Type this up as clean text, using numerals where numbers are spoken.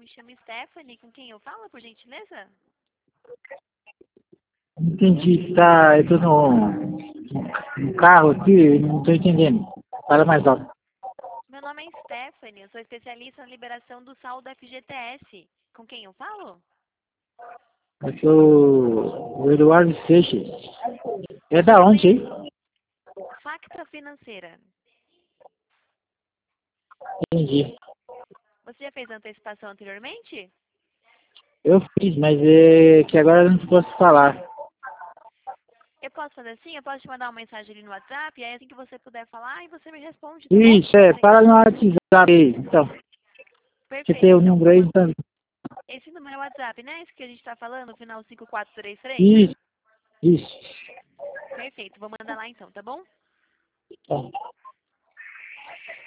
chamo Stephanie. Com quem eu falo, por gentileza? Entendi, tá. Eu tô no carro aqui, não tô entendendo. Fala mais alto. Meu nome é Stephanie, eu sou especialista na liberação do saldo FGTS. Com quem eu falo? Eu sou o Eduardo Seixas. É da onde, hein? Facta Financeira. Entendi. Você já fez antecipação anteriormente? Eu fiz, mas é que agora eu não posso falar. Eu posso fazer assim? Eu posso te mandar uma mensagem ali no WhatsApp, e aí assim que você puder falar, e você me responde, tá bom? Isso, fala no WhatsApp aí. Então, você tem Perfeito, o então. número aí, então. Esse número é o WhatsApp, né? Esse que a gente tá falando, final 5433? Isso, isso. Perfeito, vou mandar lá então, tá bom? Tá.